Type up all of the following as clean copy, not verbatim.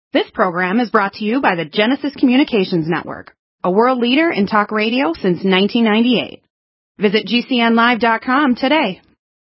This program is brought to you by the Genesis Communications Network, a world leader in talk radio since 1998. Visit GCNlive.com today.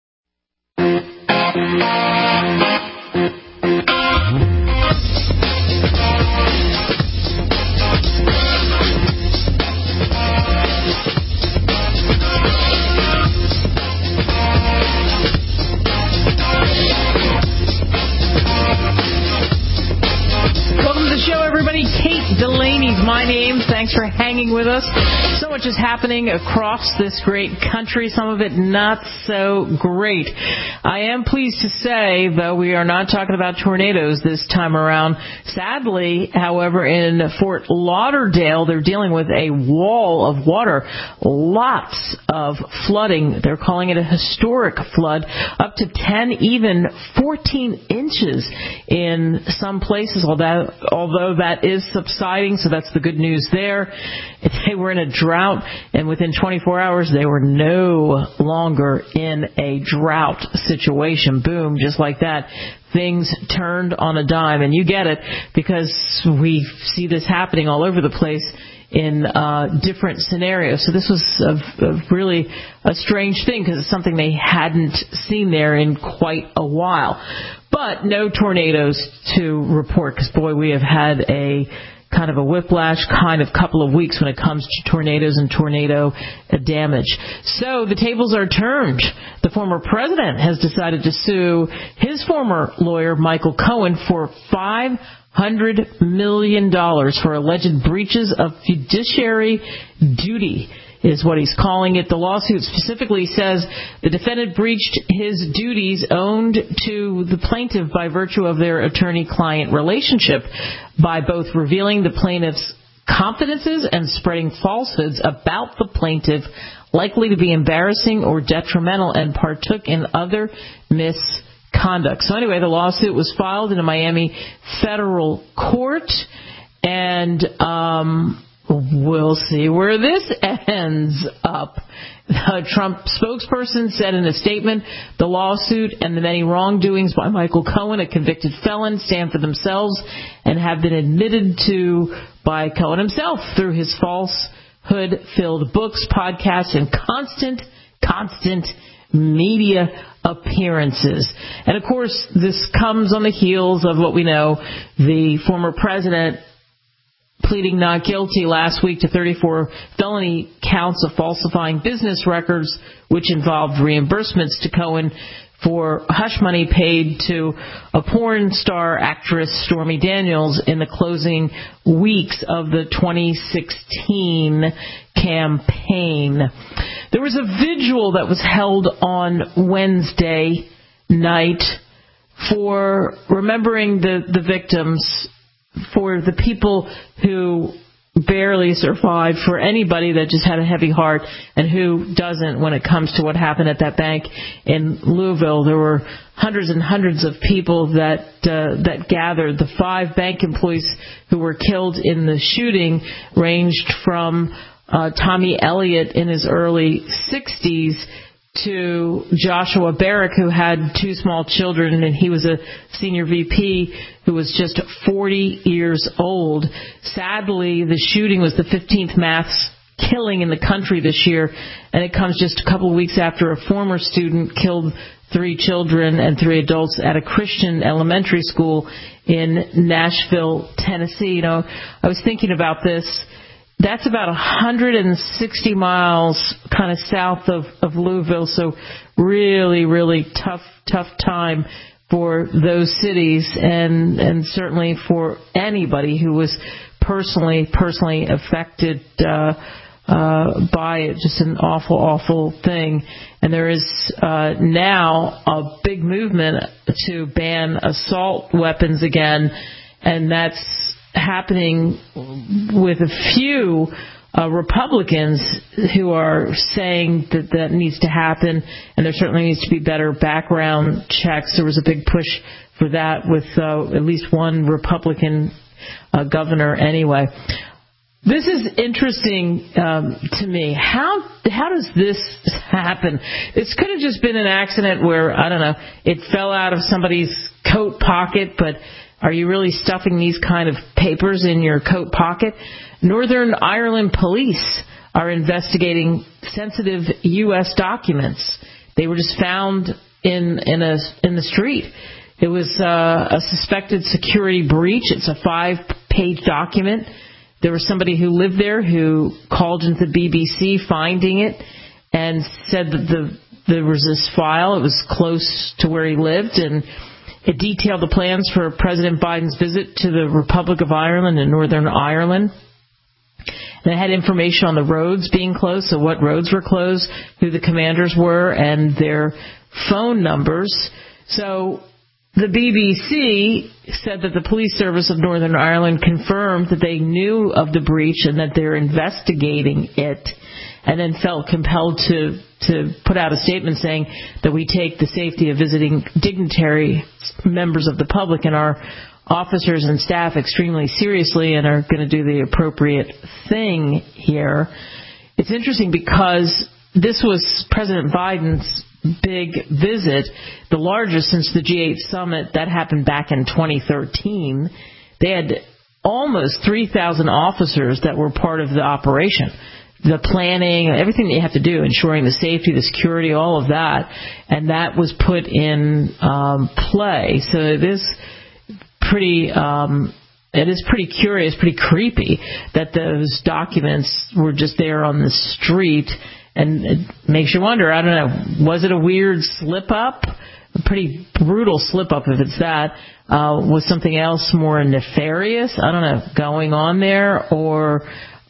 Kate Delaney's my name. Thanks for hanging with us. So much is happening across this great country, some of it not so great. I am pleased to say, though, we are not talking about tornadoes this time around. Sadly, however, in Fort Lauderdale, they're dealing with a wall of water. Lots of flooding. They're calling it a historic flood, up to 10, even 14 inches in some places, although that is subsiding, so that's the good news there. They were in a drought, and within 24 hours, they were no longer in a drought situation. Boom, just like that. Things turned on a dime, and you get it because we see this happening all over the place in different scenarios. So this was really a strange thing because it's something they hadn't seen there in quite a while. But no tornadoes to report because, boy, we have had a kind of a whiplash kind of couple of weeks when it comes to tornadoes and tornado damage. So the tables are turned. The former president has decided to sue his former lawyer, Michael Cohen, for $500 million for alleged breaches of fiduciary duty, is what he's calling it. The lawsuit specifically says the defendant breached his duties owed to the plaintiff by virtue of their attorney-client relationship by both revealing the plaintiff's confidences and spreading falsehoods about the plaintiff likely to be embarrassing or detrimental, and partook in other misconduct. So anyway, the lawsuit was filed in a Miami federal court, and we'll see where this ends up. A Trump spokesperson said in a statement, the lawsuit and the many wrongdoings by Michael Cohen, a convicted felon, stand for themselves and have been admitted to by Cohen himself through his falsehood-filled books, podcasts, and constant media appearances. And, of course, this comes on the heels of what we know, the former president pleading not guilty last week to 34 felony counts of falsifying business records, which involved reimbursements to Cohen for hush money paid to a porn star actress, Stormy Daniels, in the closing weeks of the 2016 campaign. There was a vigil that was held on Wednesday night for remembering the victims, for the people who barely survived, for anybody that just had a heavy heart and who doesn't when it comes to what happened at that bank in Louisville. There were hundreds and hundreds of people that gathered. The 5 bank employees who were killed in the shooting ranged from Tommy Elliott in his early 60s to Joshua Barrick, who had 2 small children, and he was a senior VP who was just 40 years old. Sadly, the shooting was the 15th mass killing in the country this year, and it comes just a couple of weeks after a former student killed 3 children and 3 adults at a Christian elementary school in Nashville, Tennessee. You know, I was thinking about this. That's about 160 miles kind of south of Louisville, so really, really tough time for those cities, and certainly for anybody who was personally affected by it. Just an awful thing. And there is now a big movement to ban assault weapons again, and that's happening with a few Republicans who are saying that needs to happen, and there certainly needs to be better background checks. There was a big push for that with at least one Republican governor anyway. This is interesting to me. How does this happen? This could have just been an accident where, I don't know, it fell out of somebody's coat pocket, but Are you really stuffing these kind of papers in your coat pocket? Northern Ireland police are investigating sensitive U.S. documents. They were just found in the street. It was a suspected security breach. It's a 5-page document. There was somebody who lived there who called into the BBC finding it and said that there was this file. It was close to where he lived, and it detailed the plans for President Biden's visit to the Republic of Ireland and Northern Ireland. And it had information on the roads being closed, so what roads were closed, who the commanders were, and their phone numbers. So the BBC said that the police service of Northern Ireland confirmed that they knew of the breach and that they're investigating it, and then felt compelled to put out a statement saying that we take the safety of visiting dignitary members of the public and our officers and staff extremely seriously and are going to do the appropriate thing here. It's interesting because this was President Biden's big visit, the largest since the G8 summit. That happened back in 2013. They had almost 3,000 officers that were part of the operation. The planning, everything that you have to do, ensuring the safety, the security, all of that. And that was put in play. So it is pretty curious, pretty creepy that those documents were just there on the street. And it makes you wonder, I don't know, was it a weird slip-up? A pretty brutal slip-up if it's that. Was something else more nefarious, I don't know, going on there or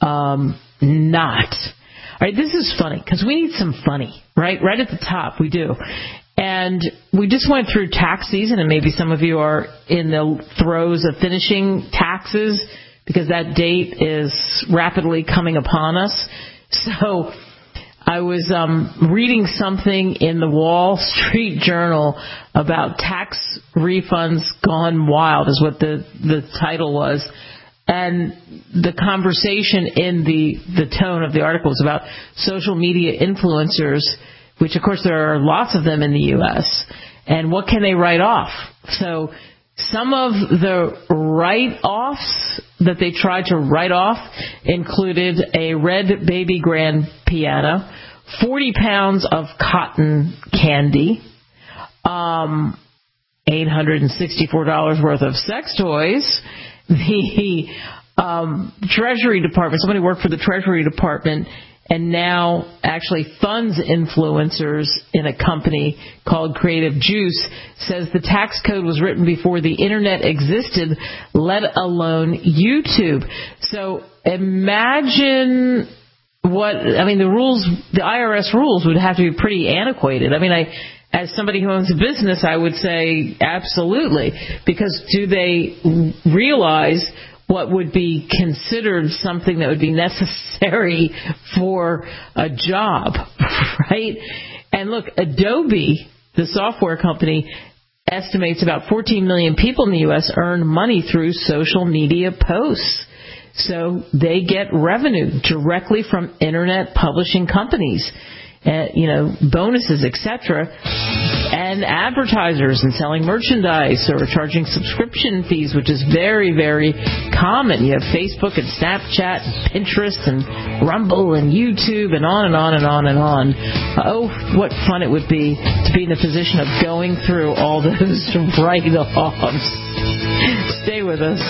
not? All right, this is funny because we need some funny, right? Right at the top, we do. And we just went through tax season, and maybe some of you are in the throes of finishing taxes because that date is rapidly coming upon us. So I was reading something in the Wall Street Journal about tax refunds gone wild is what the title was. And the conversation in the tone of the article was about social media influencers, which, of course, there are lots of them in the U.S., and what can they write off? So some of the write-offs that they tried to write off included a red baby grand piano, 40 pounds of cotton candy, $864 worth of sex toys, the Treasury Department, somebody worked for the Treasury Department and now actually funds influencers in a company called Creative Juice, says the tax code was written before the Internet existed, let alone YouTube. So imagine the IRS rules would have to be pretty antiquated. As somebody who owns a business, I would say absolutely, because do they realize what would be considered something that would be necessary for a job, right? And look, Adobe, the software company, estimates about 14 million people in the U.S. earn money through social media posts. So they get revenue directly from Internet publishing companies. Bonuses, etc., and advertisers and selling merchandise or charging subscription fees, which is very, very common. You have Facebook and Snapchat and Pinterest and Rumble and YouTube and on and on and on and on. Oh, what fun it would be to be in the position of going through all those write-offs. Stay with us.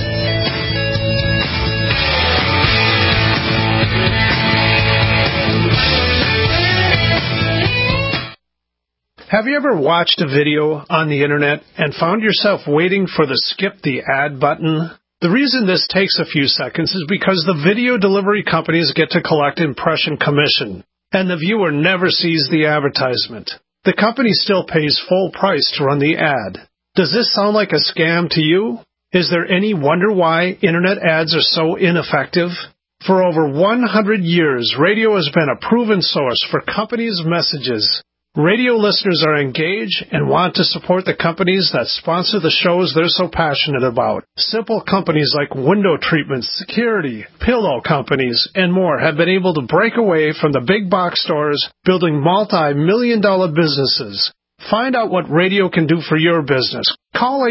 Have you ever watched a video on the Internet and found yourself waiting for the skip the ad button? The reason this takes a few seconds is because the video delivery companies get to collect impression commission, and the viewer never sees the advertisement. The company still pays full price to run the ad. Does this sound like a scam to you? Is there any wonder why Internet ads are so ineffective? For over 100 years, radio has been a proven source for companies' messages. Radio listeners are engaged and want to support the companies that sponsor the shows they're so passionate about. Simple companies like window treatments, security, pillow companies, and more have been able to break away from the big box stores, building multi-million-dollar businesses. Find out what radio can do for your business. Call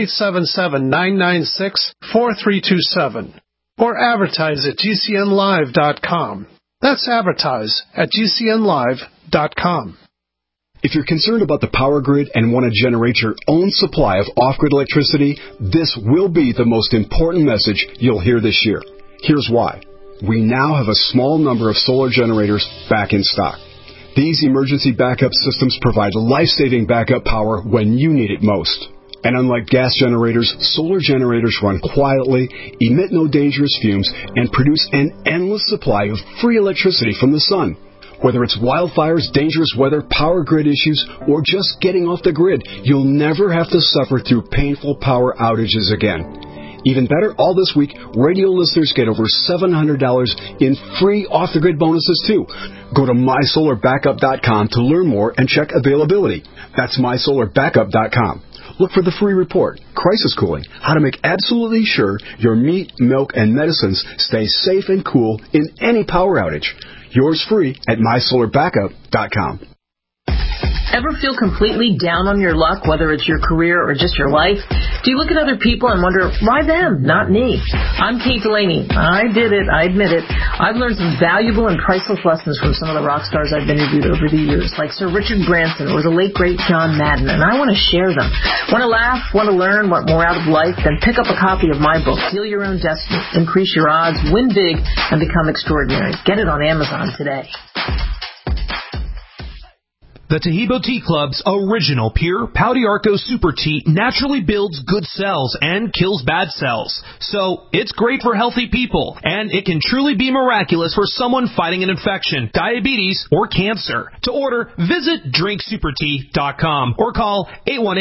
877-996-4327 or advertise at GCNlive.com. That's advertise at GCNlive.com. If you're concerned about the power grid and want to generate your own supply of off-grid electricity, this will be the most important message you'll hear this year. Here's why. We now have a small number of solar generators back in stock. These emergency backup systems provide life-saving backup power when you need it most. And unlike gas generators, solar generators run quietly, emit no dangerous fumes, and produce an endless supply of free electricity from the sun. Whether it's wildfires, dangerous weather, power grid issues, or just getting off the grid, you'll never have to suffer through painful power outages again. Even better, all this week, radio listeners get over $700 in free off-the-grid bonuses, too. Go to MySolarBackup.com to learn more and check availability. That's MySolarBackup.com. Look for the free report, Crisis Cooling, how to make absolutely sure your meat, milk, and medicines stay safe and cool in any power outage. Yours free at MySolarBackup.com. Ever feel completely down on your luck, whether it's your career or just your life? Do you look at other people and wonder, why them, not me? I'm Kate Delaney. I did it. I admit it. I've learned some valuable and priceless lessons from some of the rock stars I've interviewed over the years, like Sir Richard Branson or the late, great John Madden, and I want to share them. Want to laugh, want to learn, want more out of life? Then pick up a copy of my book, Deal Your Own Destiny, Increase Your Odds, Win Big, and Become Extraordinary. Get it on Amazon today. The Taheebo Tea Club's original pure Pau d'Arco Super Tea naturally builds good cells and kills bad cells. So, it's great for healthy people, and it can truly be miraculous for someone fighting an infection, diabetes, or cancer. To order, visit drinksupertea.com or call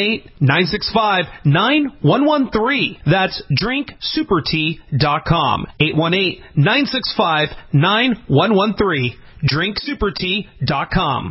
818-965-9113. That's drinksupertea.com. 818-965-9113. drinksupertea.com.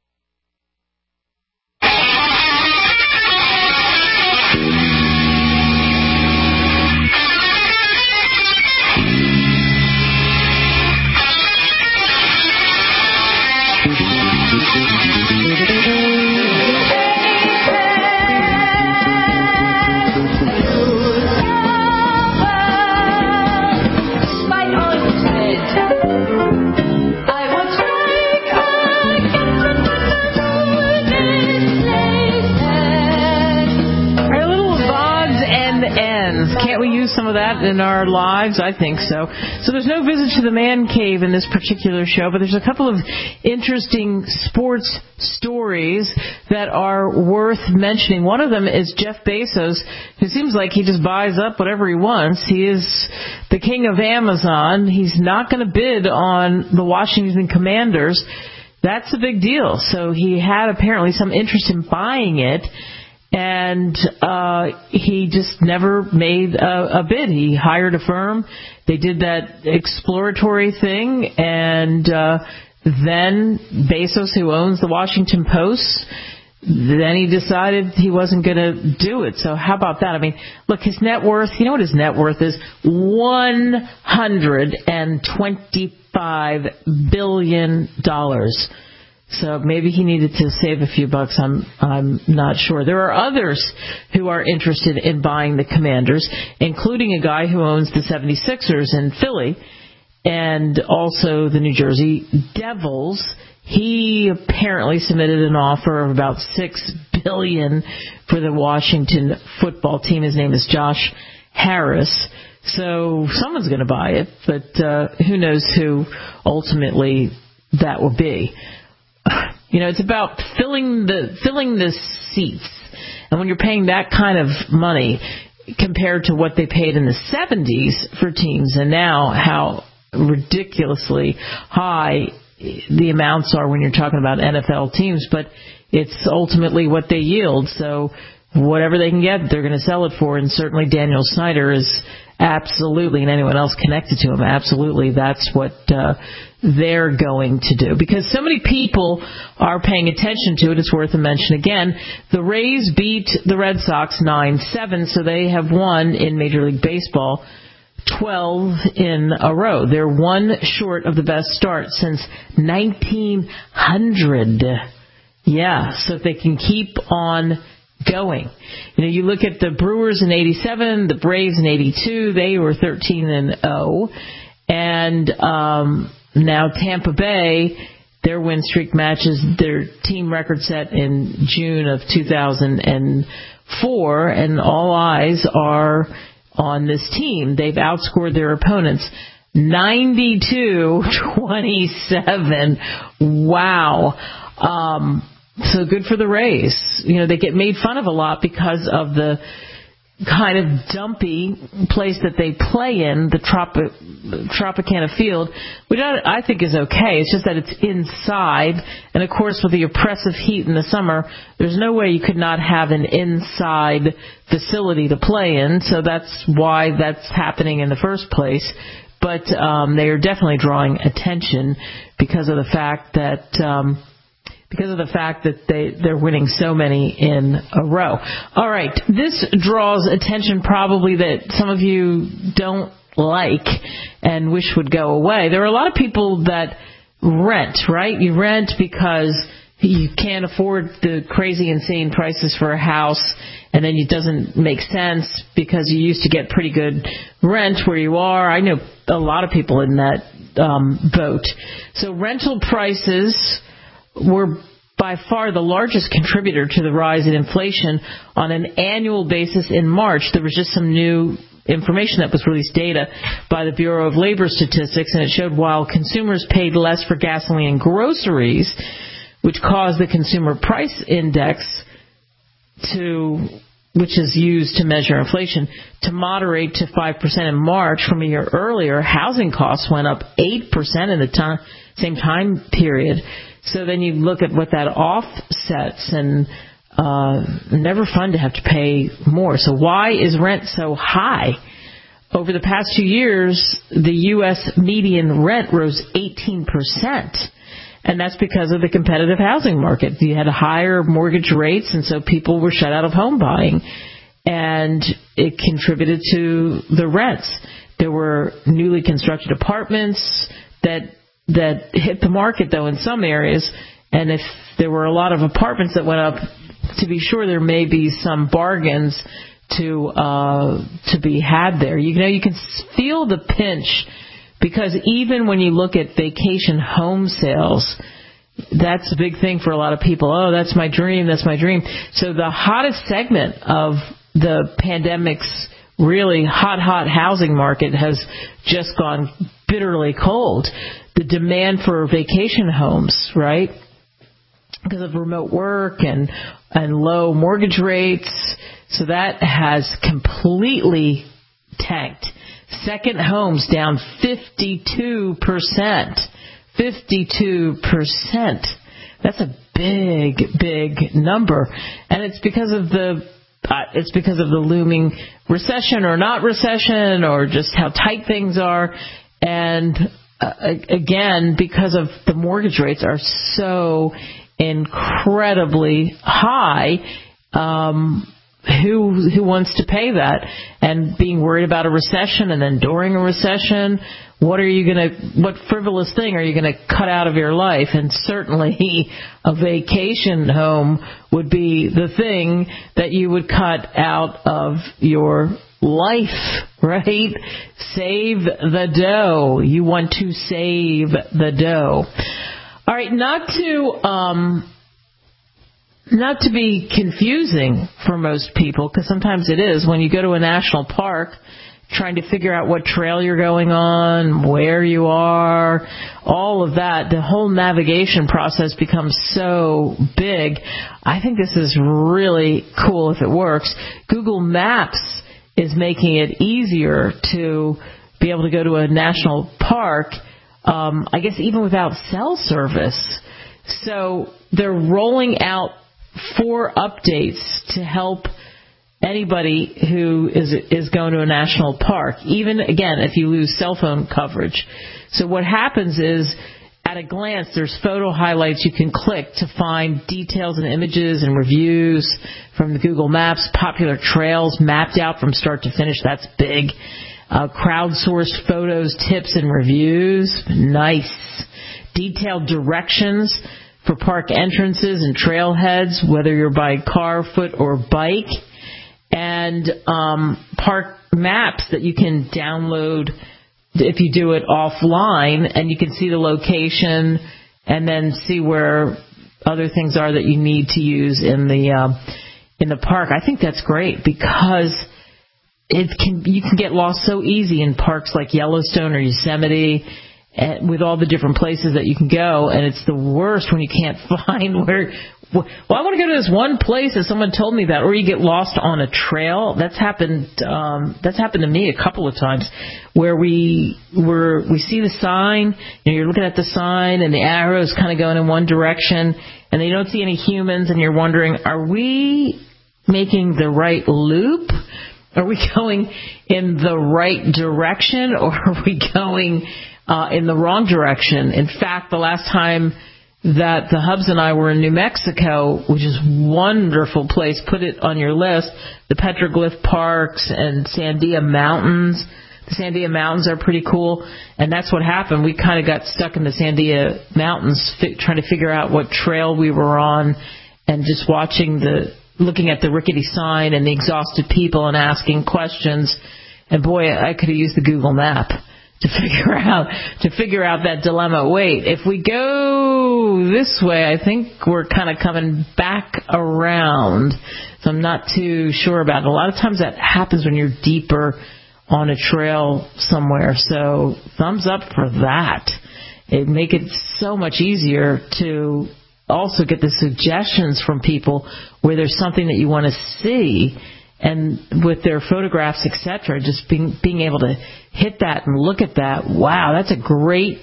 Can't we use some of that in our lives? I think so. So there's no visit to the man cave in this particular show, but there's a couple of interesting sports stories that are worth mentioning. One of them is Jeff Bezos, who seems like he just buys up whatever he wants. He is the king of Amazon. He's not going to bid on the Washington Commanders. That's a big deal. So he had apparently some interest in buying it. And he just never made a bid. He hired a firm. They did that exploratory thing. And then Bezos, who owns the Washington Post, then he decided he wasn't going to do it. So how about that? I mean, look, his net worth, you know what his net worth is? $125 billion. So maybe he needed to save a few bucks. I'm not sure. There are others who are interested in buying the Commanders, including a guy who owns the 76ers in Philly and also the New Jersey Devils. He apparently submitted an offer of about $6 billion for the Washington football team. His name is Josh Harris. So someone's going to buy it, but who knows who ultimately that will be. You know, it's about filling the seats. And when you're paying that kind of money compared to what they paid in the 70s for teams and now how ridiculously high the amounts are when you're talking about NFL teams, but it's ultimately what they yield. So whatever they can get, they're going to sell it for. And certainly Daniel Snyder is absolutely, and anyone else connected to him, absolutely, that's what they're going to do. Because so many people are paying attention to it, it's worth a mention again. The Rays beat the Red Sox 9-7, so they have won in Major League Baseball 12 in a row. They're one short of the best start since 1900. Yeah, so if they can keep on going. You look at the Brewers in 87, the Braves in 82, they were 13-0. And now Tampa Bay, their win streak matches their team record set in June of 2004, and all eyes are on this team. They've outscored their opponents 92-27. Wow. So good for the Rays. They get made fun of a lot because of the kind of dumpy place that they play in, the Tropicana Field, which I think is okay. It's just that it's inside. And, of course, with the oppressive heat in the summer, there's no way you could not have an inside facility to play in. So that's why that's happening in the first place. But they are definitely drawing attention because of the fact that they're winning so many in a row. All right, this draws attention probably that some of you don't like and wish would go away. There are a lot of people that rent, right? You rent because you can't afford the crazy, insane prices for a house, and then it doesn't make sense because you used to get pretty good rent where you are. I know a lot of people in that boat. So rental prices were by far the largest contributor to the rise in inflation on an annual basis in March. There was just some new information that was released, data by the Bureau of Labor Statistics, and it showed while consumers paid less for gasoline and groceries, which caused the Consumer Price Index which is used to measure inflation, to moderate to 5% in March from a year earlier. Housing costs went up 8% in the same time period. So then you look at what that offsets, and never fun to have to pay more. So why is rent so high? Over the past 2 years, the U.S. median rent rose 18%. And that's because of the competitive housing market. You had higher mortgage rates, and so people were shut out of home buying. And it contributed to the rents. There were newly constructed apartments that hit the market, though, in some areas. And if there were a lot of apartments that went up, to be sure, there may be some bargains to be had there. You can feel the pinch, because even when you look at vacation home sales, that's a big thing for a lot of people. Oh, that's my dream. That's my dream. So the hottest segment of the pandemic's really hot housing market has just gone bitterly cold. The demand for vacation homes, right, because of remote work and low mortgage rates, so that has completely tanked. Second homes down 52%. 52%. That's a big number, and it's because of the looming recession or not recession, or just how tight things are, and again, because of the mortgage rates are so incredibly high. Who wants to pay that? And being worried about a recession, and then during a recession, what frivolous thing are you going to cut out of your life? And certainly a vacation home would be the thing that you would cut out of your life, right? Save the dough. You want to save the dough. All right, not to be confusing for most people, because sometimes it is when you go to a national park trying to figure out what trail you're going on, where you are, all of that, the whole navigation process becomes so big. I think this is really cool if it works. Google Maps is making it easier to be able to go to a national park, I guess even without cell service. So they're rolling out 4 updates to help anybody who is going to a national park, even, again, if you lose cell phone coverage. So what happens is, at a glance, there's photo highlights you can click to find details and images and reviews from the Google Maps, popular trails mapped out from start to finish. That's big. Crowdsourced photos, tips, and reviews. Nice. Detailed directions for park entrances and trailheads, whether you're by car, foot, or bike, and park maps that you can download if you do it offline, and you can see the location and then see where other things are that you need to use in the park. I think that's great because you can get lost so easy in parks like Yellowstone or Yosemite, with all the different places that you can go, and it's the worst when you can't find where. Well, I want to go to this one place, and someone told me that, or you get lost on a trail. That's happened. That's happened to me a couple of times, where we see the sign, you're looking at the sign, and the arrow's kind of going in one direction, and you don't see any humans, and you're wondering, are we making the right loop? Are we going in the right direction, or are we going in the wrong direction? In fact, the last time that the Hubs and I were in New Mexico, which is a wonderful place, put it on your list, the Petroglyph Parks and Sandia Mountains. The Sandia Mountains are pretty cool, and that's what happened. We kind of got stuck in the Sandia Mountains trying to figure out what trail we were on, and just looking at the rickety sign and the exhausted people and asking questions. And boy, I could have used the Google map to figure out that dilemma. Wait, if we go this way, I think we're kind of coming back around. So I'm not too sure about it. A lot of times that happens when you're deeper on a trail somewhere. So thumbs up for that. It'd make it so much easier to also get the suggestions from people where there's something that you want to see, and with their photographs, etc., just being able to hit that and look at that. Wow, that's a great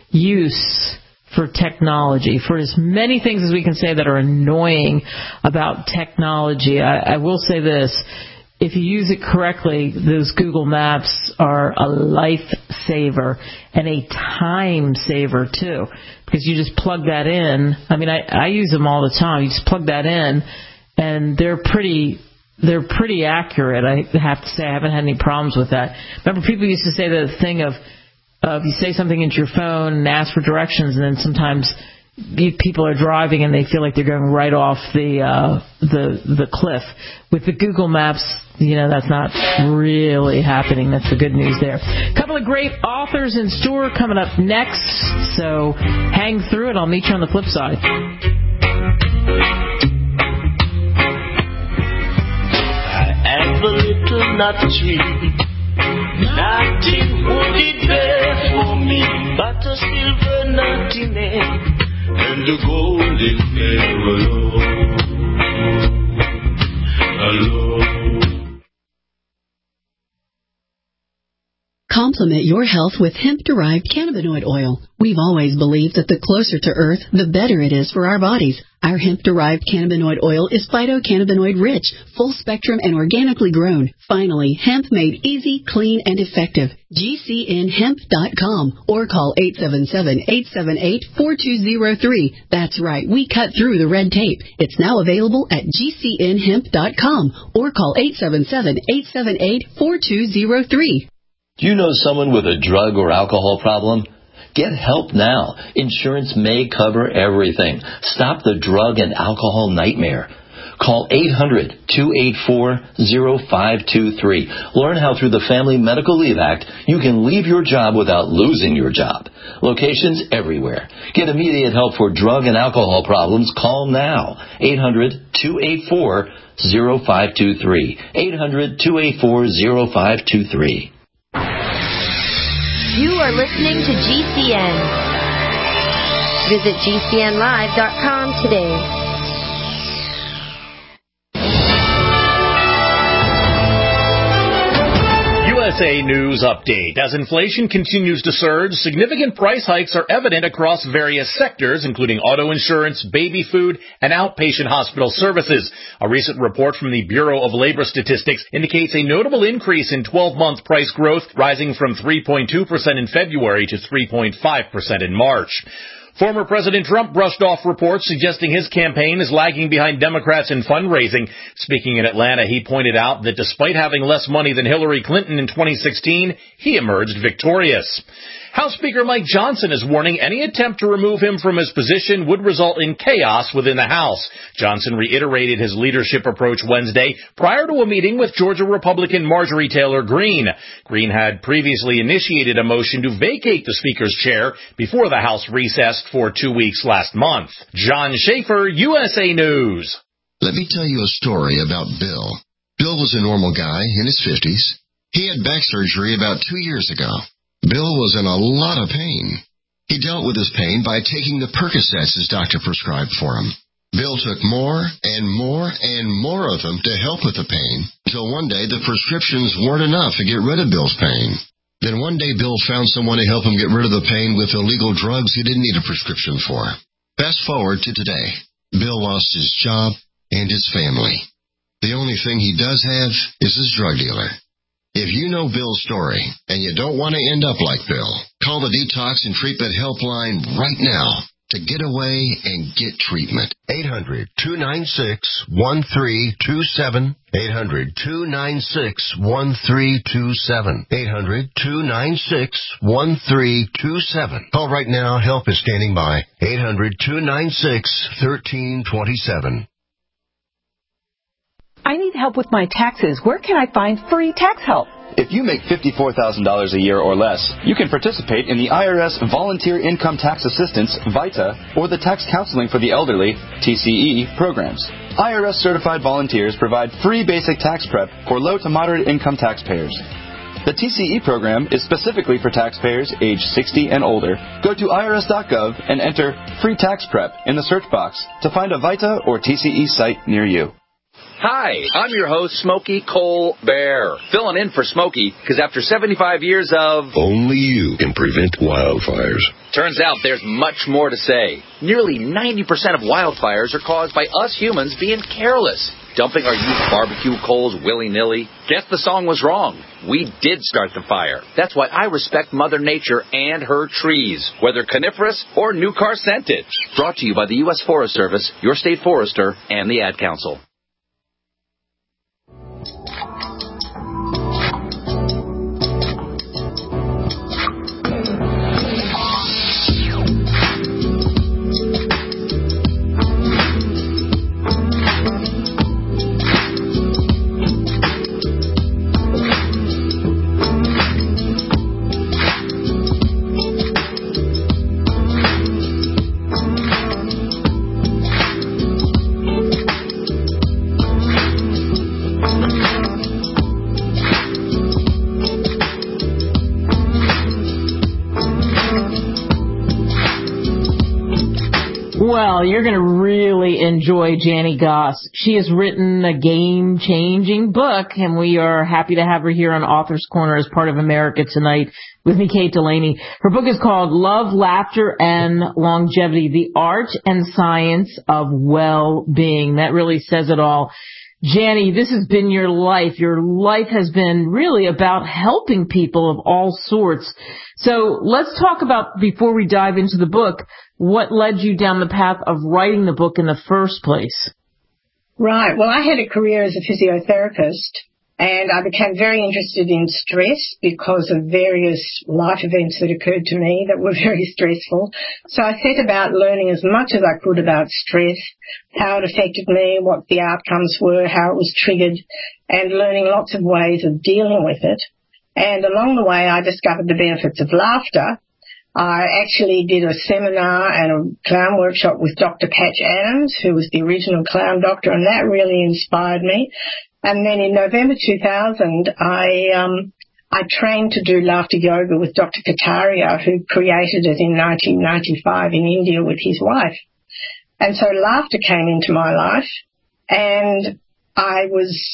use for technology, for as many things as we can say that are annoying about technology. I will say this. If you use it correctly, those Google Maps are a lifesaver and a time saver, too, because you just plug that in. I mean, I use them all the time. You just plug that in, and they're pretty accurate, I have to say. I haven't had any problems with that. Remember, people used to say the thing of you say something into your phone and ask for directions, and then sometimes people are driving and they feel like they're going right off the cliff. With the Google Maps, that's not really happening. That's the good news there. A couple of great authors in store coming up next, so hang through it. I'll meet you on the flip side. A little nut tree, nothing would it bear for me but a silver nutting and the golden bell alone. Complement your health with hemp-derived cannabinoid oil. We've always believed that the closer to Earth, the better it is for our bodies. Our hemp-derived cannabinoid oil is phytocannabinoid-rich, full-spectrum, and organically grown. Finally, hemp made easy, clean, and effective. GCNhemp.com or call 877-878-4203. That's right, we cut through the red tape. It's now available at GCNhemp.com or call 877-878-4203. Do you know someone with a drug or alcohol problem? Get help now. Insurance may cover everything. Stop the drug and alcohol nightmare. Call 800-284-0523. Learn how through the Family Medical Leave Act you can leave your job without losing your job. Locations everywhere. Get immediate help for drug and alcohol problems. Call now. 800-284-0523. 800-284-0523. You are listening to GCN. Visit GCNlive.com today. USA News Update. As inflation continues to surge, significant price hikes are evident across various sectors, including auto insurance, baby food, and outpatient hospital services. A recent report from the Bureau of Labor Statistics indicates a notable increase in 12-month price growth, rising from 3.2% in February to 3.5% in March. Former President Trump brushed off reports suggesting his campaign is lagging behind Democrats in fundraising. Speaking in Atlanta, he pointed out that despite having less money than Hillary Clinton in 2016, he emerged victorious. House Speaker Mike Johnson is warning any attempt to remove him from his position would result in chaos within the House. Johnson reiterated his leadership approach Wednesday prior to a meeting with Georgia Republican Marjorie Taylor Greene. Greene had previously initiated a motion to vacate the Speaker's chair before the House recessed for 2 weeks last month. John Schaefer, USA News. Let me tell you a story about Bill. Bill was a normal guy in his 50s. He had back surgery about 2 years ago. Bill was in a lot of pain. He dealt with his pain by taking the Percocets his doctor prescribed for him. Bill took more and more and more of them to help with the pain, until one day the prescriptions weren't enough to get rid of Bill's pain. Then one day Bill found someone to help him get rid of the pain with illegal drugs he didn't need a prescription for. Fast forward to today. Bill lost his job and his family. The only thing he does have is his drug dealer. If you know Bill's story and you don't want to end up like Bill, call the Detox and Treatment Helpline right now to get away and get treatment. 800-296-1327. 800-296-1327. 800-296-1327. Call right now. Help is standing by. 800-296-1327. I need help with my taxes. Where can I find free tax help? If you make $54,000 a year or less, you can participate in the IRS Volunteer Income Tax Assistance, VITA, or the Tax Counseling for the Elderly, TCE, programs. IRS-certified volunteers provide free basic tax prep for low to moderate income taxpayers. The TCE program is specifically for taxpayers age 60 and older. Go to irs.gov and enter Free Tax Prep in the search box to find a VITA or TCE site near you. Hi, I'm your host, Smokey Colbert, filling in for Smokey because after 75 years of... Only you can prevent wildfires. Turns out there's much more to say. Nearly 90% of wildfires are caused by us humans being careless, dumping our used barbecue coals willy-nilly. Guess the song was wrong. We did start the fire. That's why I respect Mother Nature and her trees, whether coniferous or new car scented. Brought to you by the U.S. Forest Service, your state forester, and the Ad Council. Well, you're going to really enjoy Janie Goss. She has written a game-changing book, and we are happy to have her here on Author's Corner as part of America Tonight with me, Kate Delaney. Her book is called Love, Laughter, and Longevity, The Art and Science of Well-Being. That really says it all. Janie, this has been your life. Your life has been really about helping people of all sorts. So let's talk about, before we dive into the book, what led you down the path of writing the book in the first place? Right. Well, I had a career as a physiotherapist, and I became very interested in stress because of various life events that occurred to me that were very stressful. So I set about learning as much as I could about stress, how it affected me, what the outcomes were, how it was triggered, and learning lots of ways of dealing with it. And along the way, I discovered the benefits of laughter. I actually did a seminar and a clown workshop with Dr. Patch Adams, who was the original clown doctor, and that really inspired me. And then in November 2000, I trained to do laughter yoga with Dr. Kataria, who created it in 1995 in India with his wife. And so laughter came into my life, and I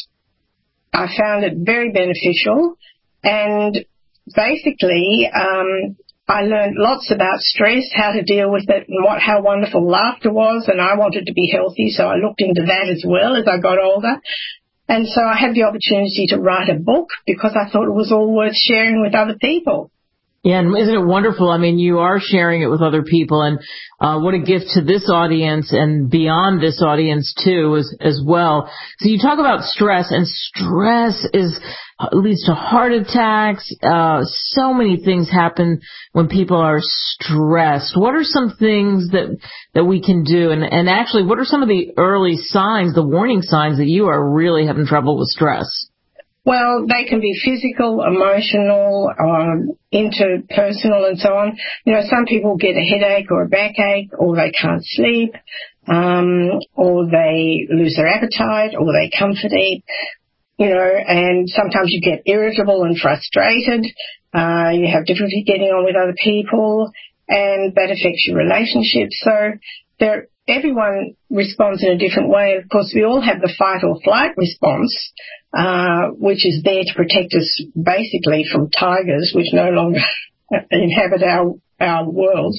found it very beneficial. And basically, I learned lots about stress, how to deal with it, and how wonderful laughter was, and I wanted to be healthy, so I looked into that as well as I got older. And so I had the opportunity to write a book because I thought it was all worth sharing with other people. Yeah, and isn't it wonderful? I mean, you are sharing it with other people, and what a gift to this audience and beyond this audience, too, as well. So you talk about stress, and stress leads to heart attacks. So many things happen when people are stressed. What are some things that we can do? And actually, what are some of the early signs, the warning signs that you are really having trouble with stress? Well, they can be physical, emotional, interpersonal and so on. You know, some people get a headache or a backache, or they can't sleep, or they lose their appetite, or they comfort eat, you know, and sometimes you get irritable and frustrated. You have difficulty getting on with other people, and that affects your relationships. So everyone responds in a different way. Of course, we all have the fight or flight response, which is there to protect us basically from tigers, which no longer inhabit our world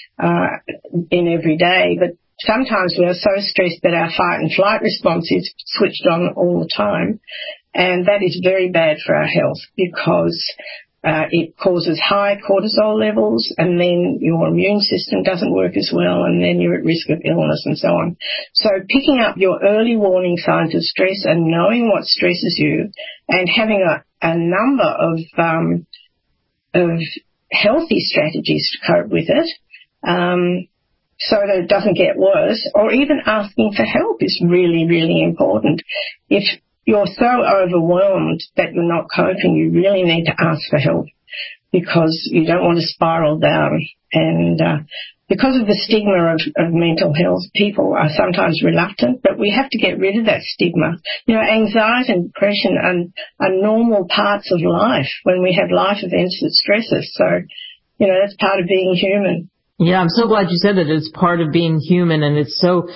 in every day. But sometimes we are so stressed that our fight and flight response is switched on all the time, and that is very bad for our health because it causes high cortisol levels, and then your immune system doesn't work as well, and then you're at risk of illness and so on. So picking up your early warning signs of stress and knowing what stresses you, and having a number of healthy strategies to cope with it, so that it doesn't get worse, or even asking for help is really, really important. If you're so overwhelmed that you're not coping, you really need to ask for help because you don't want to spiral down. And because of the stigma of mental health, people are sometimes reluctant, but we have to get rid of that stigma. You know, anxiety and depression are normal parts of life when we have life events that stress us. So, you know, that's part of being human. Yeah, I'm so glad you said that it's part of being human, and it's so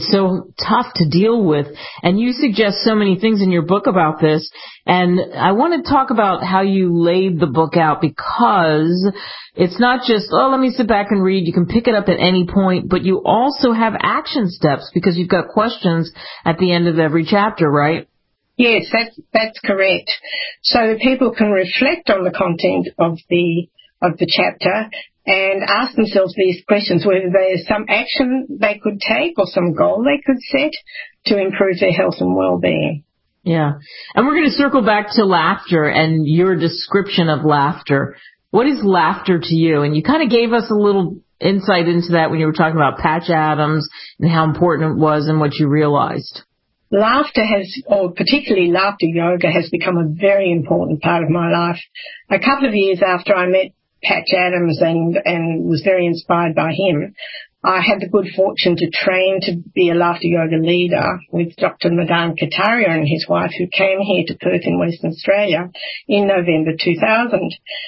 tough to deal with. And you suggest so many things in your book about this, and I want to talk about how you laid the book out, because it's not just, let me sit back and read. You can pick it up at any point, but you also have action steps because you've got questions at the end of every chapter, right? Yes, that's correct. So that people can reflect on the content of the chapter and ask themselves these questions, whether there's some action they could take or some goal they could set to improve their health and well-being. Yeah. And we're going to circle back to laughter and your description of laughter. What is laughter to you? And you kind of gave us a little insight into that when you were talking about Patch Adams and how important it was and what you realized. Laughter or particularly laughter yoga, has become a very important part of my life. A couple of years after I met Patch Adams and was very inspired by him, I had the good fortune to train to be a laughter yoga leader with Dr. Madan Kataria and his wife, who came here to Perth in Western Australia in November 2000.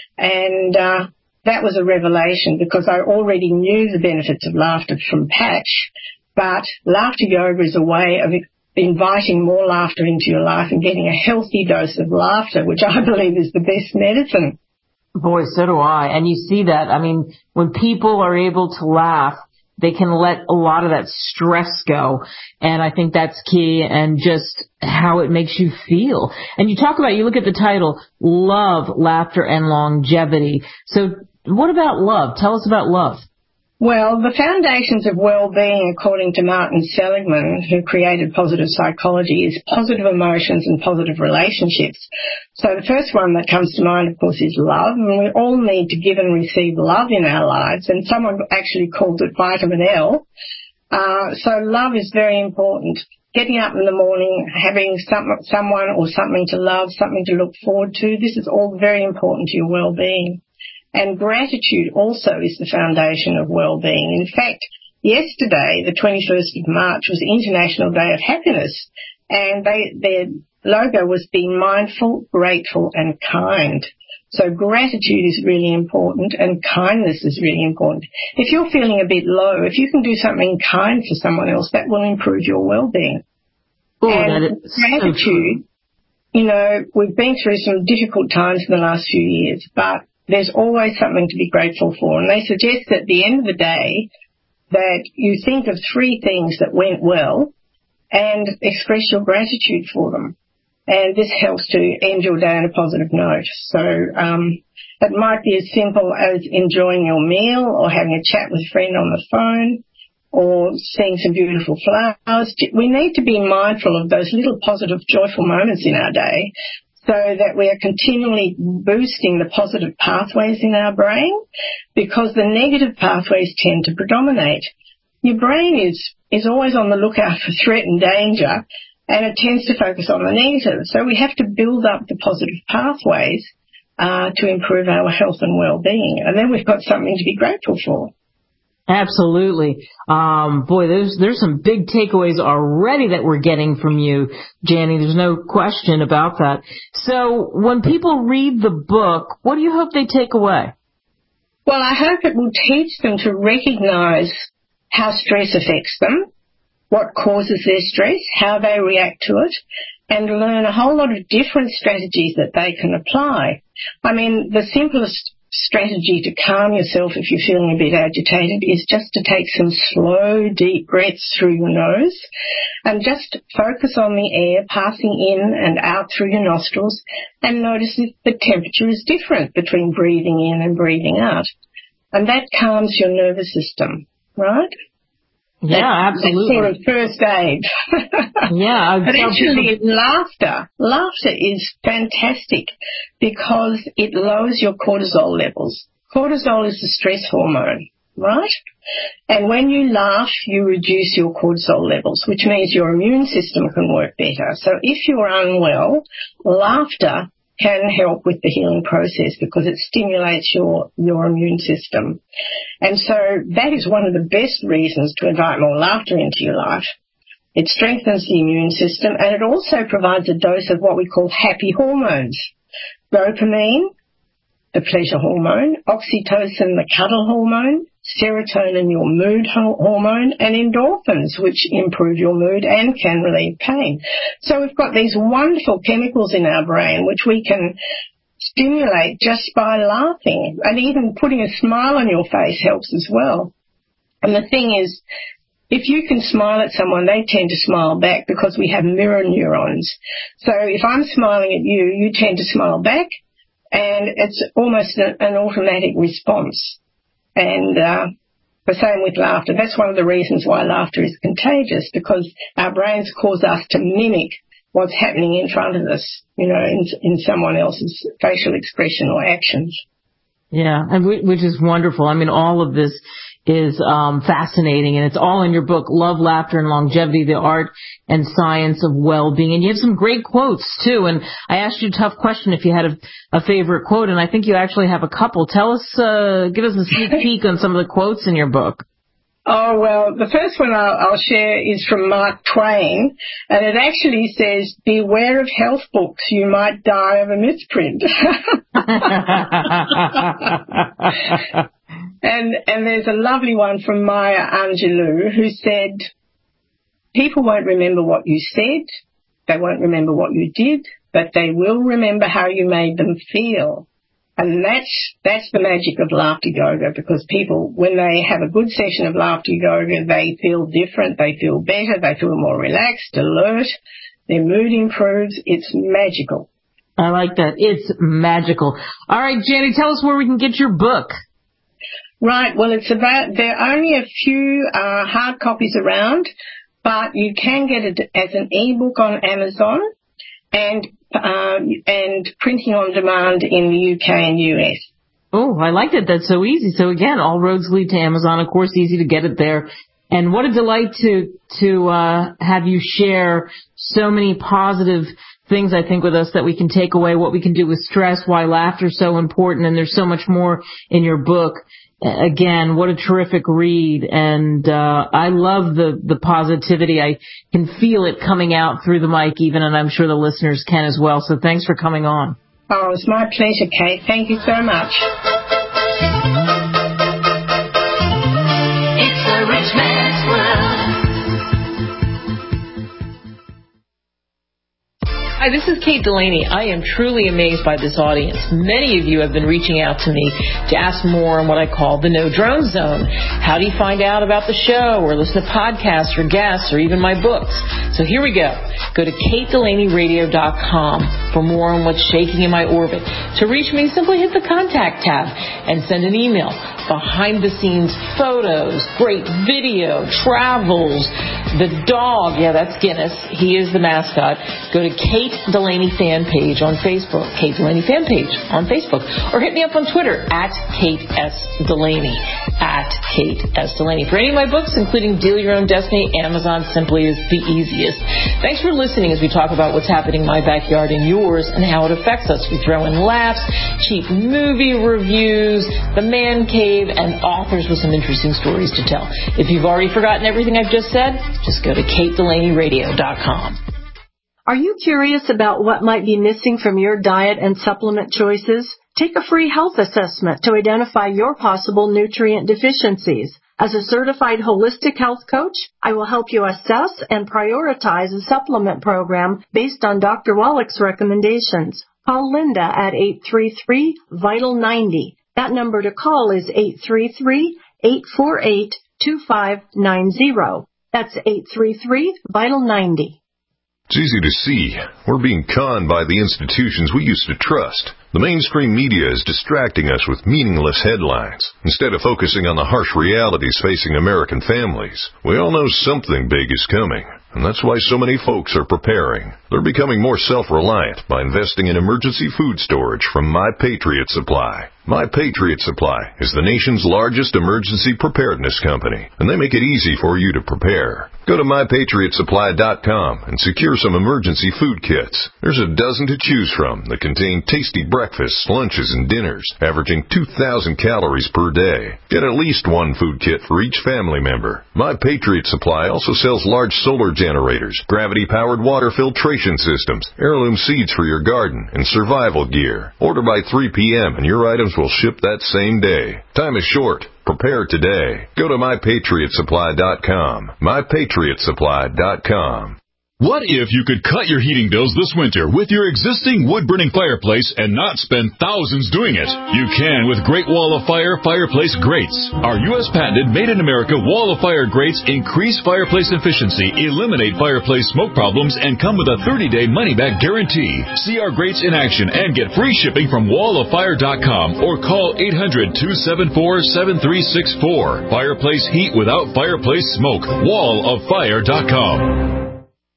And that was a revelation because I already knew the benefits of laughter from Patch, but laughter yoga is a way of inviting more laughter into your life and getting a healthy dose of laughter, which I believe is the best medicine. Boy, so do I. And you see that. I mean, when people are able to laugh, they can let a lot of that stress go. And I think that's key, and just how it makes you feel. And you talk about, you look at the title, Love, Laughter, and Longevity. So what about love? Tell us about love. Well, the foundations of well-being, according to Martin Seligman, who created positive psychology, is positive emotions and positive relationships. So the first one that comes to mind, of course, is love. And we all need to give and receive love in our lives. And someone actually called it vitamin L. So love is very important. Getting up in the morning, having someone or something to love, something to look forward to, this is all very important to your well-being. And gratitude also is the foundation of well-being. In fact, yesterday, the 21st of March, was International Day of Happiness, and their logo was Be Mindful, Grateful, and Kind. So gratitude is really important, and kindness is really important. If you're feeling a bit low, if you can do something kind for someone else, that will improve your well-being. Oh, and gratitude, you know, we've been through some difficult times in the last few years, but there's always something to be grateful for. And they suggest that at the end of the day that you think of 3 things that went well and express your gratitude for them. and this helps to end your day on a positive note. So it might be as simple as enjoying your meal or having a chat with a friend on the phone or seeing some beautiful flowers. We need to be mindful of those little positive, joyful moments in our day so that we are continually boosting the positive pathways in our brain, because the negative pathways tend to predominate. Your brain is always on the lookout for threat and danger, and it tends to focus on the negative. So we have to build up the positive pathways to improve our health and well-being, and then we've got something to be grateful for. Absolutely. Boy, there's some big takeaways already that we're getting from you, Janie. There's no question about that. So when people read the book, what do you hope they take away? Well, I hope it will teach them to recognize how stress affects them, what causes their stress, how they react to it, and learn a whole lot of different strategies that they can apply. I mean, the simplest strategy to calm yourself if you're feeling a bit agitated is just to take some slow, deep breaths through your nose and just focus on the air passing in and out through your nostrils, and notice if the temperature is different between breathing in and breathing out. And that calms your nervous system, right? Yeah, absolutely. That's sort of first aid. Yeah. But actually, laughter is fantastic because it lowers your cortisol levels. Cortisol is the stress hormone, right? And when you laugh, you reduce your cortisol levels, which means your immune system can work better. So if you're unwell, laughter can help with the healing process because it stimulates your immune system. And so that is one of the best reasons to invite more laughter into your life. It strengthens the immune system, and it also provides a dose of what we call happy hormones. Dopamine, the pleasure hormone, oxytocin, the cuddle hormone, serotonin, your mood hormone, and endorphins, which improve your mood and can relieve pain. So we've got these wonderful chemicals in our brain which we can stimulate just by laughing, and even putting a smile on your face helps as well. And the thing is, if you can smile at someone, they tend to smile back because we have mirror neurons. So if I'm smiling at you, you tend to smile back, and it's almost an automatic response. And the same with laughter. That's one of the reasons why laughter is contagious, because our brains cause us to mimic what's happening in front of us, you know, in someone else's facial expression or actions. Yeah, and which is wonderful. I mean, all of this is fascinating, and it's all in your book, Love, Laughter, and Longevity, the Art and Science of Well-Being. And you have some great quotes, too. And I asked you a tough question if you had a favorite quote, and I think you actually have a couple. Tell us, give us a sneak peek on some of the quotes in your book. Oh, well, the first one I'll share is from Mark Twain, and it actually says, beware of health books, you might die of a misprint. And there's a lovely one from Maya Angelou who said, people won't remember what you said, they won't remember what you did, but they will remember how you made them feel. And that's the magic of laughter yoga, because people, when they have a good session of laughter yoga, they feel different, they feel better, they feel more relaxed, alert, their mood improves. It's magical. I like that. It's magical. All right, Jenny, tell us where we can get your book. Right. Well, there are only a few hard copies around, but you can get it as an ebook on Amazon and printing on demand in the UK and US. Oh, I like that. That's so easy. So again, all roads lead to Amazon. Of course, easy to get it there. And what a delight to have you share so many positive things, I think, with us that we can take away, what we can do with stress, why laughter is so important, and there's so much more in your book. Again, what a terrific read, and I love the positivity. I can feel it coming out through the mic even, and I'm sure the listeners can as well. So thanks for coming on. Oh, it's my pleasure, Kate. Thank you so much. It's a rich man's world. Hi, this is Kate Delaney. I am truly amazed by this audience. Many of you have been reaching out to me to ask more on what I call the No Drone Zone. How do you find out about the show or listen to podcasts or guests or even my books? So here we go. Go to KateDelaneyRadio.com for more on what's shaking in my orbit. To reach me, simply hit the contact tab and send an email. Behind-the-scenes photos, great video, travels, the dog, yeah, that's Guinness. He is the mascot. Go to Kate Delaney fan page on Facebook, Kate Delaney fan page on Facebook, or hit me up on Twitter at Kate S. Delaney, at Kate S. Delaney. For any of my books, including Deal Your Own Destiny, Amazon simply is the easiest. Thanks for listening as we talk about what's happening in my backyard and yours and how it affects us. We throw in laughs, cheap movie reviews, the man cave, and authors with some interesting stories to tell. If you've already forgotten everything I've just said, just go to KateDelaneyRadio.com. Are you curious about what might be missing from your diet and supplement choices? Take a free health assessment to identify your possible nutrient deficiencies. As a certified holistic health coach, I will help you assess and prioritize a supplement program based on Dr. Wallach's recommendations. Call Linda at 833-VITAL-90. That number to call is 833-848-2590. That's 833-VITAL-90. It's easy to see. We're being conned by the institutions we used to trust. The mainstream media is distracting us with meaningless headlines instead of focusing on the harsh realities facing American families. We all know something big is coming, and that's why so many folks are preparing. They're becoming more self-reliant by investing in emergency food storage from My Patriot Supply. My Patriot Supply is the nation's largest emergency preparedness company, and they make it easy for you to prepare. Go to MyPatriotSupply.com and secure some emergency food kits. There's a dozen to choose from that contain tasty breakfasts, lunches, and dinners, averaging 2,000 calories per day. Get at least one food kit for each family member. My Patriot Supply also sells large solar generators, gravity-powered water filtration systems, heirloom seeds for your garden, and survival gear. Order by 3 p.m. and your items will ship that same day. Time is short. Prepare today. Go to MyPatriotSupply.com. MyPatriotSupply.com. What if you could cut your heating bills this winter with your existing wood-burning fireplace and not spend thousands doing it? You can with Great Wall of Fire fireplace grates. Our U.S.-patented, made-in-America Wall of Fire grates increase fireplace efficiency, eliminate fireplace smoke problems, and come with a 30-day money-back guarantee. See our grates in action and get free shipping from walloffire.com or call 800-274-7364. Fireplace heat without fireplace smoke. walloffire.com.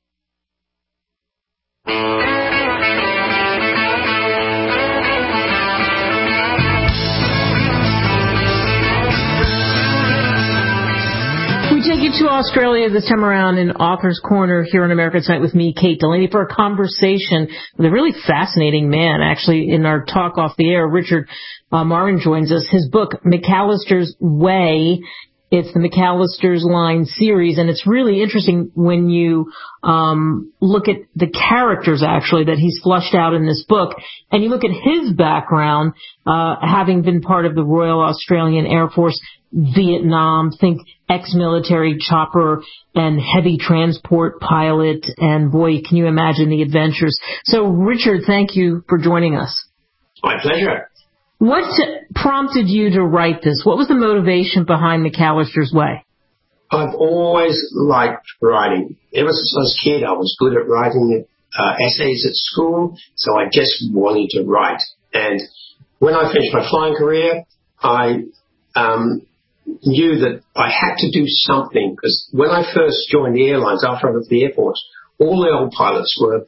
We take you to Australia this time around in Author's Corner here on America Tonight with me, Kate Delaney, for a conversation with a really fascinating man. Actually, in our talk off the air, Richard Martin joins us. His book, McAllister's Way, it's the McAllister's Line series, and it's really interesting when you look at the characters, actually, that he's flushed out in this book, and you look at his background, having been part of the Royal Australian Air Force, Vietnam, think ex-military chopper and heavy transport pilot, and boy, can you imagine the adventures. So, Richard, thank you for joining us. My pleasure. What prompted you to write this? What was the motivation behind McAllister's Way? I've always liked writing. Ever since I was a kid, I was good at writing essays at school, so I just wanted to write. And when I finished my flying career, I knew that I had to do something, because when I first joined the airlines after I left the Air Force, all the old pilots were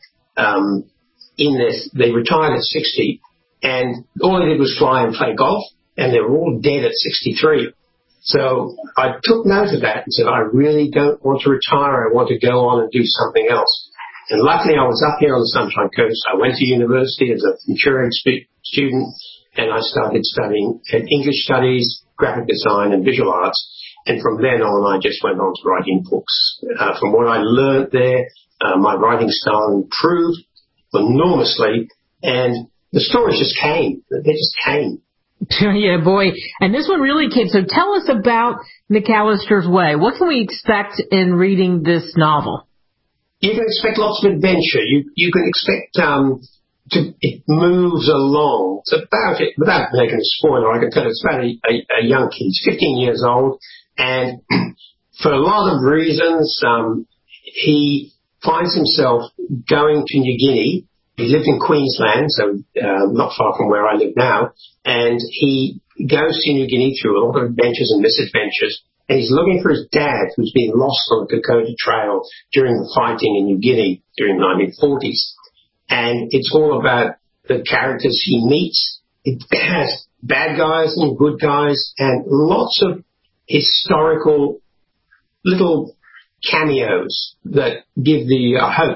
they retired at 60, and all they did was fly and play golf, and they were all dead at 63. So I took note of that and said, I really don't want to retire. I want to go on and do something else. And luckily I was up here on the Sunshine Coast. I went to university as a Centurion student, and I started studying English studies, graphic design, and visual arts. And from then on, I just went on to writing books. From what I learned there, my writing style improved enormously, and the stories just came. They just came. Yeah, boy. And this one really came. So tell us about McAllister's Way. What can we expect in reading this novel? you can expect lots of adventure. You can expect it moves along. It's about it, without making a spoiler, I can tell it's about a young kid. He's 15 years old, and for a lot of reasons, he finds himself going to New Guinea. He lived in Queensland, so not far from where I live now, and he goes to New Guinea through a lot of adventures and misadventures, and he's looking for his dad, who's been lost on the Kokoda Trail during the fighting in New Guinea during the 1940s. And it's all about the characters he meets. It has bad guys and good guys and lots of historical little cameos that give the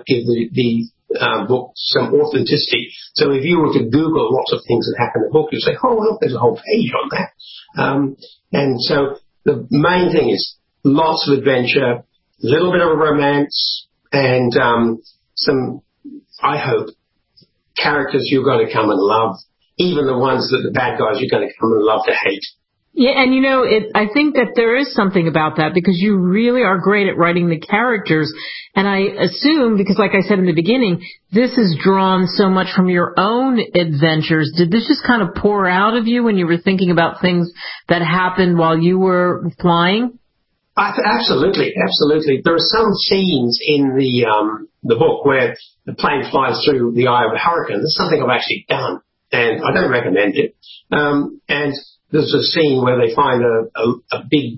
book some authenticity. So if you were to Google lots of things that happen in the book, you'd say, oh, look, there's a whole page on that. And so the main thing is lots of adventure, a little bit of romance, and some, I hope, characters you're going to come and love, even the ones that the bad guys you're going to come and love to hate. Yeah, and I think that there is something about that because you really are great at writing the characters. And I assume, because like I said in the beginning, this is drawn so much from your own adventures. Did this just kind of pour out of you when you were thinking about things that happened while you were flying? Absolutely. There are some scenes in the book where the plane flies through the eye of a hurricane. That's something I've actually done, and I don't recommend it. And there's a scene where they find a big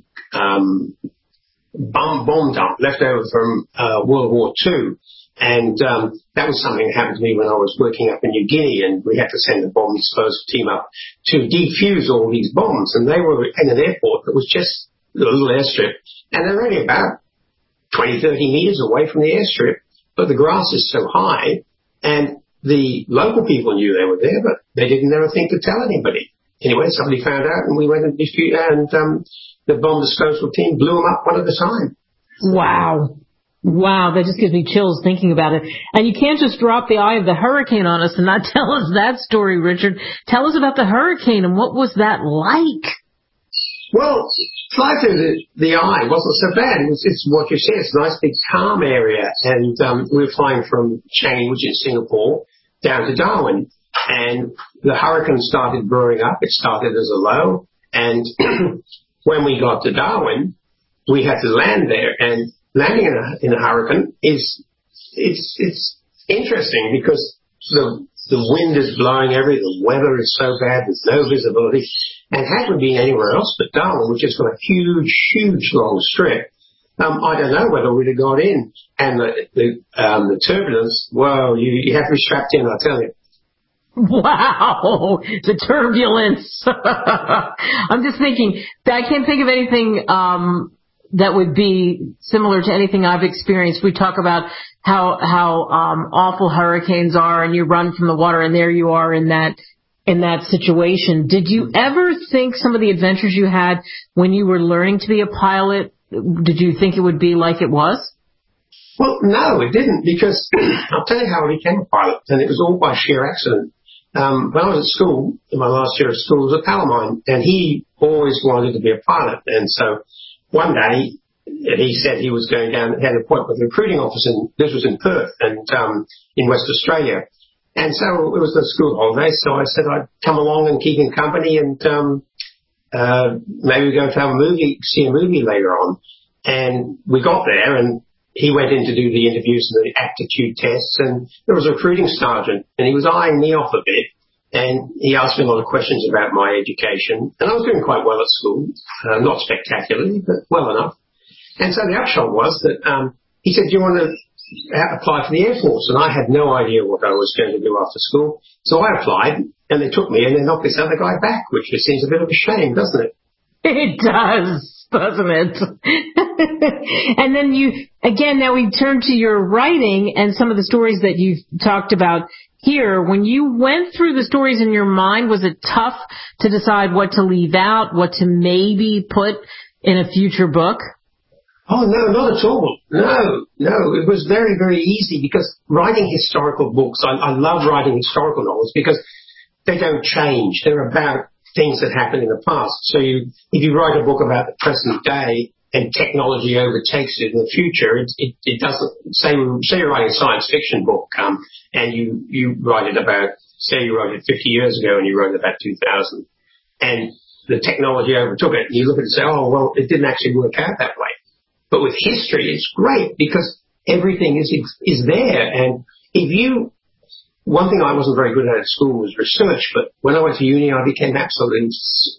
bomb dump left over from World War II. And that was something that happened to me when I was working up in New Guinea, and we had to send a bomb disposal team up to defuse all these bombs. And they were in an airport that was just a little airstrip, and they're only about 20, 30 meters away from the airstrip. But the grass is so high, and the local people knew they were there, but they didn't ever think to tell anybody. Anyway, somebody found out, and we went and the bomb disposal team blew them up one at a time. Wow, that just gives me chills thinking about it. And you can't just drop the eye of the hurricane on us and not tell us that story, Richard. Tell us about the hurricane and what was that like? Well, flying through the eye wasn't so bad. It's what you said. It's a nice big calm area, and we were flying from Changi, which is Singapore, down to Darwin. And the hurricane started brewing up. It started as a low, and when we got to Darwin, we had to land there. And landing in a hurricane it's interesting because the wind is blowing everywhere. The weather is so bad. There's no visibility. And had we been anywhere else but Darwin, which has got a huge long strip, I don't know whether we'd have got in. And the turbulence, well, you have to be strapped in, I tell you. Wow, the turbulence. I'm just thinking, I can't think of anything that would be similar to anything I've experienced. We talk about how awful hurricanes are, and you run from the water, and there you are in that situation. Did you ever think some of the adventures you had when you were learning to be a pilot, did you think it would be like it was? Well, no, it didn't, because I'll tell you how I became a pilot, and it was all by sheer accident. When I was at school, in my last year of school, was a pal of mine, and he always wanted to be a pilot. And so one day he said he was going down, had an appointment with the recruiting office, and this was in Perth and in West Australia. And so it was the school holidays, so I said I'd come along and keep him company, and maybe we'd go to have see a movie later on. And we got there, and he went in to do the interviews and the aptitude tests, and there was a recruiting sergeant, and he was eyeing me off a bit, and he asked me a lot of questions about my education, and I was doing quite well at school, not spectacularly, but well enough. And so the upshot was that he said, do you want to apply for the Air Force? And I had no idea what I was going to do after school, so I applied, and they took me, and they knocked this other guy back, which just seems a bit of a shame, doesn't it? It does, doesn't it? And then now we turn to your writing and some of the stories that you've talked about here. When you went through the stories in your mind, was it tough to decide what to leave out, what to maybe put in a future book? Oh, no, not at all. No. It was very, very easy because writing historical books, I love writing historical novels because they don't change. They're about things that happened in the past. So if you write a book about the present day, and technology overtakes it in the future, it doesn't. Say you're writing a science fiction book, and you write it about, say you wrote it 50 years ago and you wrote it about 2000, and the technology overtook it, and you look at it and say, oh, well, it didn't actually work out that way. But with history, it's great because everything is there. And one thing I wasn't very good at school was research, but when I went to uni, I became absolutely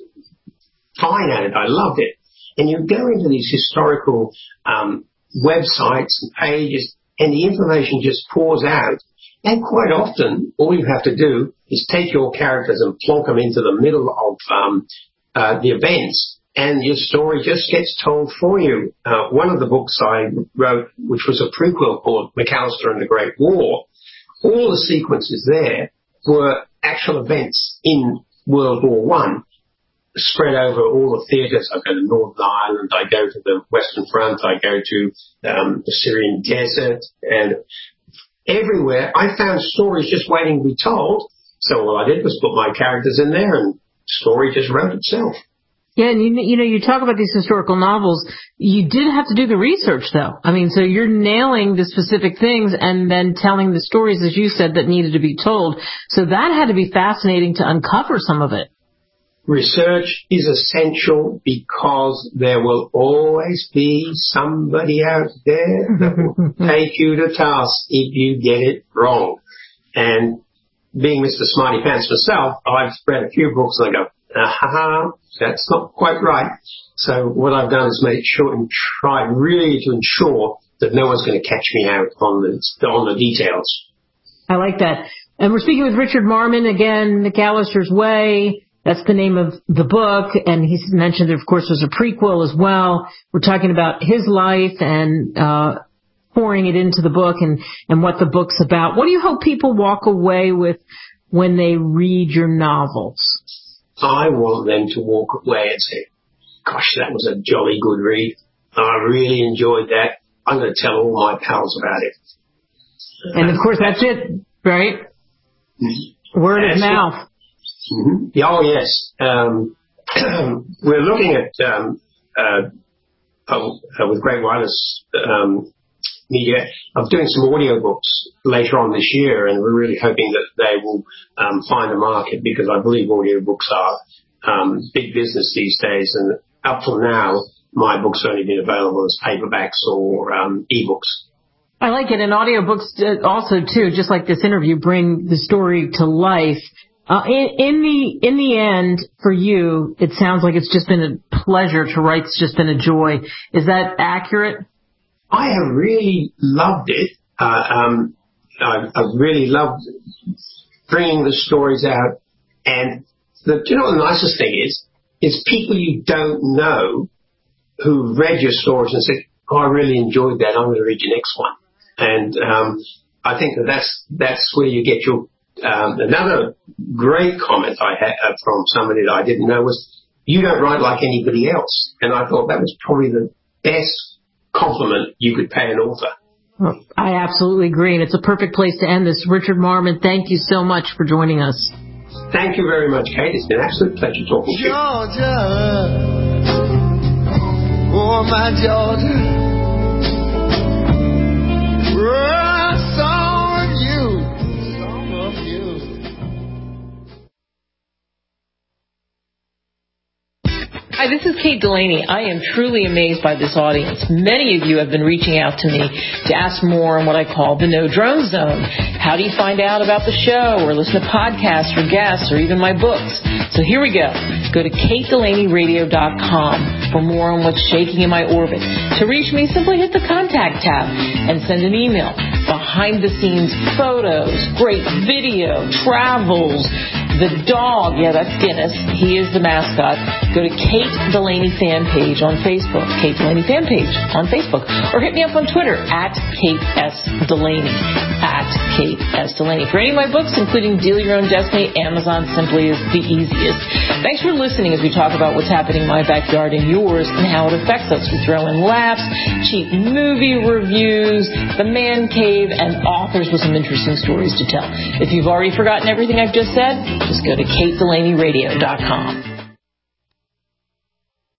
fine at it. I loved it. And you go into these historical websites and pages, and the information just pours out. And quite often, all you have to do is take your characters and plonk them into the middle of the events, and your story just gets told for you. One of the books I wrote, which was a prequel called McAllister and the Great War, all the sequences there were actual events in World War I, spread over all the theatres. I go to Northern Ireland, I go to the Western Front, I go to the Syrian desert, and everywhere I found stories just waiting to be told. So all I did was put my characters in there, and the story just wrote itself. Yeah, and you talk about these historical novels. You did have to do the research, though. I mean, so you're nailing the specific things and then telling the stories, as you said, that needed to be told. So that had to be fascinating to uncover some of it. Research is essential because there will always be somebody out there that will take you to task if you get it wrong. And being Mr. Smarty Pants myself, I've read a few books and I go, that's not quite right. So what I've done is made sure and tried really to ensure that no one's going to catch me out on the details. I like that. And we're speaking with Richard Marmon again, McAllister's Way. That's the name of the book, and he's mentioned there, of course, was a prequel as well. We're talking about his life and pouring it into the book and what the book's about. What do you hope people walk away with when they read your novels? I want them to walk away and say, gosh, that was a jolly good read. I really enjoyed that. I'm going to tell all my pals about it. And, of course, that's it, right? Word of mouth. Mm-hmm. Oh, yes. We're looking at, with Great Wireless Media, of doing some audiobooks later on this year, and we're really hoping that they will find a market, because I believe audiobooks are big business these days, and up till now, my books have only been available as paperbacks or ebooks. I like it, and audiobooks also, too, just like this interview, bring the story to life. In the end, for you, it sounds like it's just been a pleasure to write. It's just been a joy. Is that accurate? I have really loved it. I've really loved bringing the stories out. And the nicest thing is people you don't know who read your stories and said, oh, I really enjoyed that. I'm going to read your next one. And I think that's where you get your... another great comment I had from somebody that I didn't know was, you don't write like anybody else. And I thought that was probably the best compliment you could pay an author. Well, I absolutely agree, and it's a perfect place to end this. Richard Marmon, thank you so much for joining us. Thank you very much, Kate. It's been an absolute pleasure talking to you. Georgia, oh my Georgia. Hi, this is Kate Delaney. I am truly amazed by this audience. Many of you have been reaching out to me to ask more on what I call the No Drone Zone. How do you find out about the show or listen to podcasts or guests or even my books? So here we go. Go to KateDelaneyRadio.com for more on what's shaking in my orbit. To reach me, simply hit the contact tab and send an email. Behind the scenes photos, great video, travels, the dog, yeah, that's Guinness. He is the mascot. Go to Kate Delaney fan page on Facebook. Kate Delaney fan page on Facebook. Or hit me up on Twitter at Kate S. Delaney. At Kate S. Delaney. For any of my books, including Deal Your Own Destiny, Amazon simply is the easiest. Thanks for listening as we talk about what's happening in my backyard and yours and how it affects us. We throw in laughs, cheap movie reviews, the man cave, and authors with some interesting stories to tell. If you've already forgotten everything I've just said, just go to KateDelaneyRadio.com.